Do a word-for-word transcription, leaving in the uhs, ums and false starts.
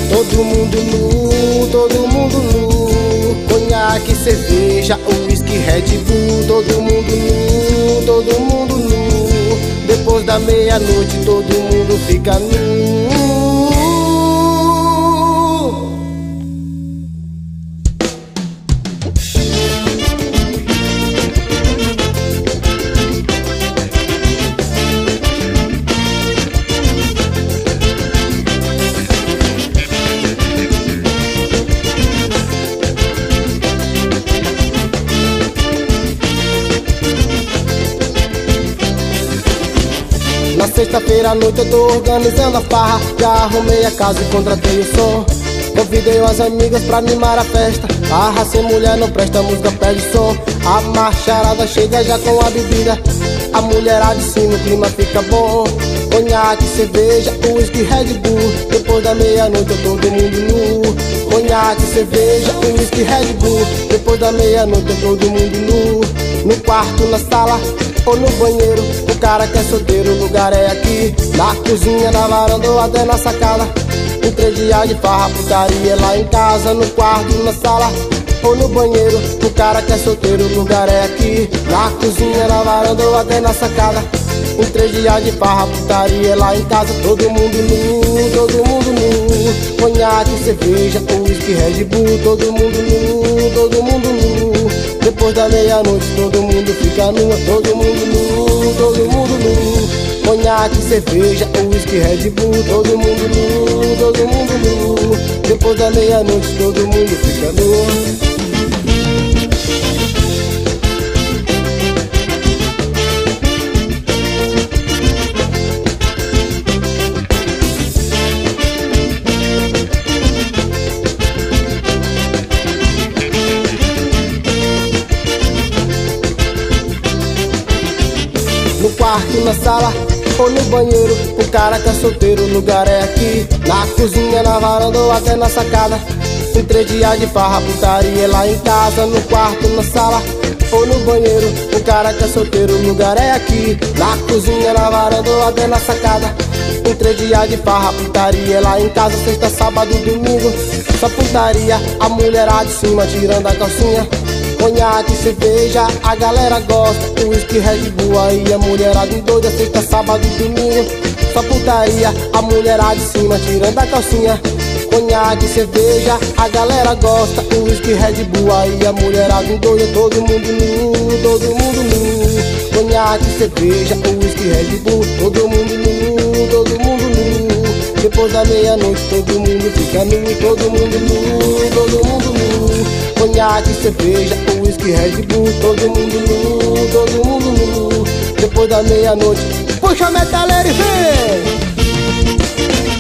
Todo mundo nu, todo mundo nu. Conhaque, cerveja, uísque, Red Bull. Todo mundo nu, todo mundo nu. Depois da meia-noite todo mundo fica nu. Na sexta-feira à noite eu tô organizando a farra. Já arrumei a casa e contratei o som. Convidei as amigas pra animar a festa. Farra sem mulher não presta, música pede som. A macharada chega já com a bebida. A mulherada de cima, o clima fica bom. Conhaque, cerveja, uísque, Red Bull. Depois da meia-noite todo mundo nu. Conhaque, cerveja, uísque, Red Bull. Depois da meia-noite todo mundo nu. No quarto, na sala ou no banheiro, o cara que é solteiro, o lugar é aqui. Na cozinha, na varanda ou até na sacada. Um três dias de farra, putaria lá em casa. No quarto, na sala ou no banheiro, o cara que é solteiro, o lugar é aqui. Na cozinha, na varanda ou até na sacada. Um três dias de farra, putaria lá em casa. Todo mundo nu, todo mundo nu. Conhaque, cerveja, uísque, Red Bull. Todo mundo nu, todo mundo nu. Depois da meia-noite todo mundo fica nua. Todo mundo nu, todo mundo nu. Conhaque, cerveja, uísque, Red Bull. Todo mundo nu, todo mundo nu. Depois da meia-noite todo mundo fica nua. No quarto, na sala ou no banheiro, o cara que é solteiro, o lugar é aqui. Na cozinha, na varanda ou até na sacada. Um três dias de farra, putaria lá em casa. No quarto, na sala ou no banheiro, o cara que é solteiro, o lugar é aqui. Na cozinha, na varanda ou até na sacada. Um três dias de farra, putaria lá em casa. Sexta, sábado, domingo, só putaria. A mulherada de cima tirando a calcinha. Conhaque, cerveja, a galera gosta. Uísque, Red Bull, aí a mulherada doida. Sexta, sábado e domingo, só putaria. A mulherada de cima tirando a calcinha. Conhaque, cerveja, a galera gosta. Uísque, Red Bull, aí a mulherada doida. Todo mundo nu, todo mundo nu. Conhaque, cerveja, uísque, Red Bull. Todo mundo nu, todo mundo nu. Depois da meia-noite todo mundo fica nu. Todo mundo nu, todo mundo nu. Conhaque, cerveja, uísque, Red Bull. Todo mundo nu, todo mundo nu. Depois da meia-noite, puxa a metaleira e vem!